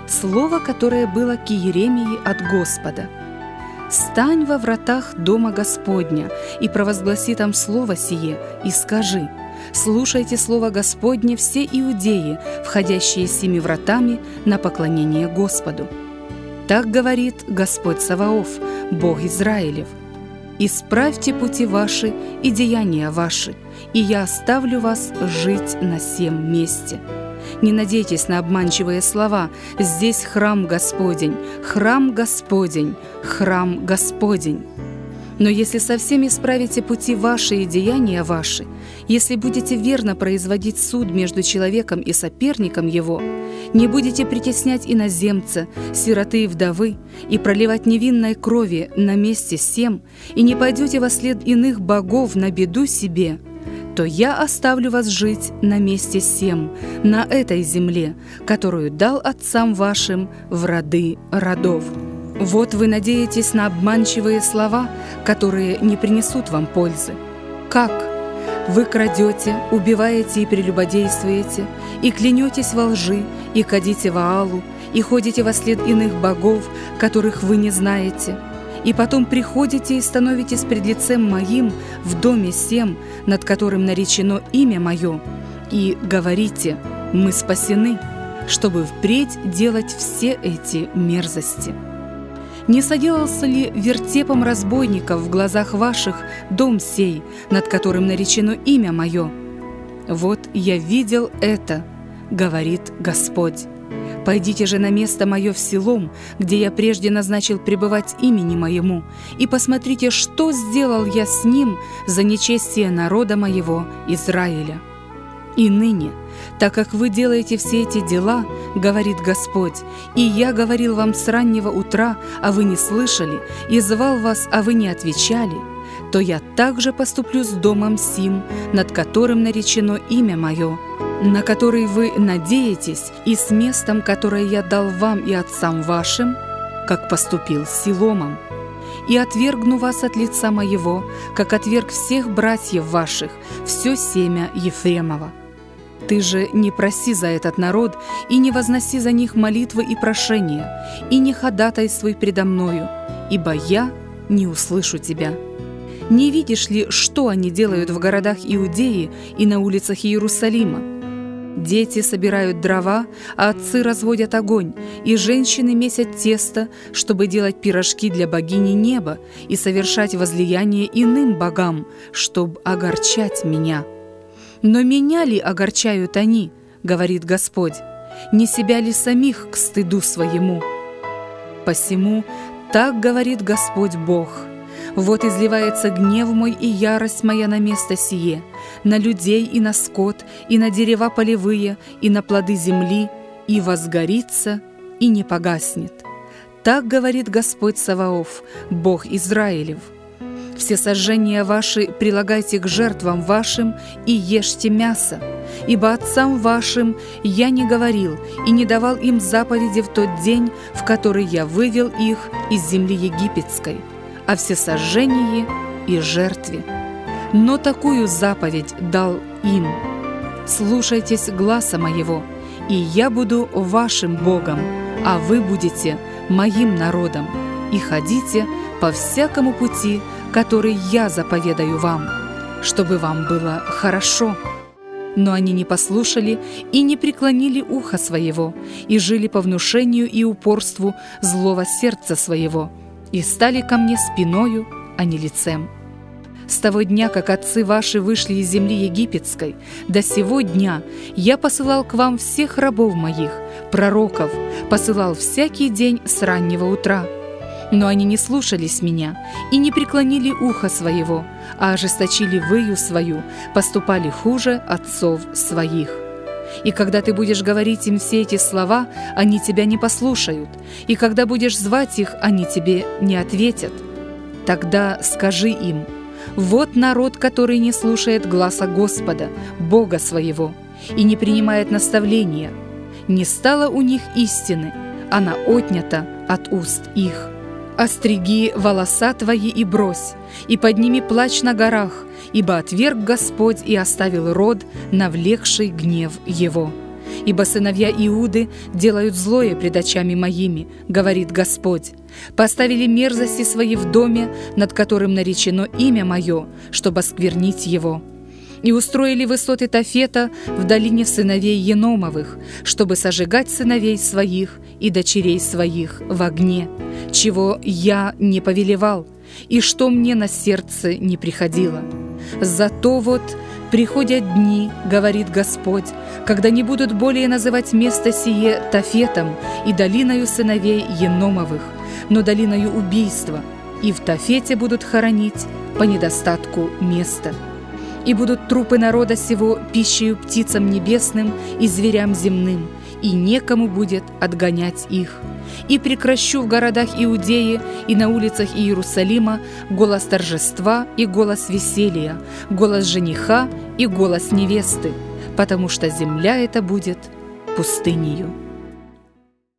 слово, которое было к Иеремии от Господа. «Стань во вратах дома Господня и провозгласи там слово сие, и скажи: слушайте слово Господне все иудеи, входящие семи вратами на поклонение Господу. Так говорит Господь Саваоф, Бог Израилев: исправьте пути ваши и деяния ваши, и я оставлю вас жить на сем месте. Не надейтесь на обманчивые слова: здесь храм Господень, храм Господень, храм Господень. Но если совсем исправите пути ваши и деяния ваши, если будете верно производить суд между человеком и соперником его, не будете притеснять иноземца, сироты и вдовы, и проливать невинной крови на месте сем, и не пойдете во след иных богов на беду себе, то я оставлю вас жить на месте сем, на этой земле, которую дал отцам вашим в роды родов. Вот вы надеетесь на обманчивые слова, которые не принесут вам пользы. Как? Вы крадете, убиваете и прелюбодействуете, и клянетесь во лжи, и кадите Ваалу, и ходите во след иных богов, которых вы не знаете, и потом приходите и становитесь пред лицем моим в доме сем, над которым наречено имя мое, и говорите: мы спасены, чтобы впредь делать все эти мерзости. Не соделался ли вертепом разбойников в глазах ваших дом сей, над которым наречено имя мое? Вот я видел это, говорит Господь. Пойдите же на место мое в Силом, где я прежде назначил пребывать имени моему, и посмотрите, что сделал я с ним за нечестие народа моего Израиля. И ныне, так как вы делаете все эти дела, говорит Господь, и я говорил вам с раннего утра, а вы не слышали, и звал вас, а вы не отвечали, то я также поступлю с домом сим, над которым наречено имя мое, на который вы надеетесь, и с местом, которое я дал вам и отцам вашим, как поступил с Силомом. И отвергну вас от лица моего, как отверг всех братьев ваших, все семя Ефремова. Ты же не проси за этот народ, и не возноси за них молитвы и прошения, и не ходатайствуй предо мною, ибо я не услышу тебя. Не видишь ли, что они делают в городах Иудеи и на улицах Иерусалима? Дети собирают дрова, а отцы разводят огонь, и женщины месят тесто, чтобы делать пирожки для богини неба и совершать возлияние иным богам, чтобы огорчать меня. Но меня ли огорчают они, говорит Господь, не себя ли самих к стыду своему? Посему так говорит Господь Бог: вот изливается гнев мой и ярость моя на место сие, на людей и на скот, и на дерева полевые, и на плоды земли, и возгорится, и не погаснет. Так говорит Господь Саваоф, Бог Израилев. Все сожжения ваши прилагайте к жертвам вашим и ешьте мясо, ибо отцам вашим я не говорил и не давал им заповеди в тот день, в который я вывел их из земли египетской, о всесожжении и жертве. Но такую заповедь дал им: слушайтесь гласа моего, и я буду вашим Богом, а вы будете моим народом, и ходите по всякому пути, который я заповедаю вам, чтобы вам было хорошо. Но они не послушали и не преклонили ухо своего, и жили по внушению и упорству злого сердца своего, и стали ко мне спиною, а не лицем. С того дня, как отцы ваши вышли из земли египетской, до сего дня я посылал к вам всех рабов моих, пророков, посылал всякий день с раннего утра. Но они не слушались меня и не преклонили ухо своего, а ожесточили выю свою, поступали хуже отцов своих. И когда ты будешь говорить им все эти слова, они тебя не послушают, и когда будешь звать их, они тебе не ответят. Тогда скажи им: вот народ, который не слушает гласа Господа, Бога своего, и не принимает наставления. Не стало у них истины, она отнята от уст их. Остриги волоса твои и брось, и подними плач на горах, ибо отверг Господь и оставил род, навлекший гнев его. Ибо сыновья Иуды делают злое пред очами моими, говорит Господь. Поставили мерзости свои в доме, над которым наречено имя мое, чтобы осквернить его. И устроили высоты Тофета в долине сыновей Еномовых, чтобы сожигать сыновей своих и дочерей своих в огне, чего я не повелевал, и что мне на сердце не приходило. Зато вот приходят дни, говорит Господь, когда не будут более называть место сие Тофетом и долиною сыновей Еномовых, но долиною убийства, и в Тофете будут хоронить по недостатку места. И будут трупы народа сего пищею птицам небесным и зверям земным, и некому будет отгонять их. И прекращу в городах Иудеи и на улицах Иерусалима голос торжества и голос веселья, голос жениха и голос невесты, потому что земля эта будет пустынею.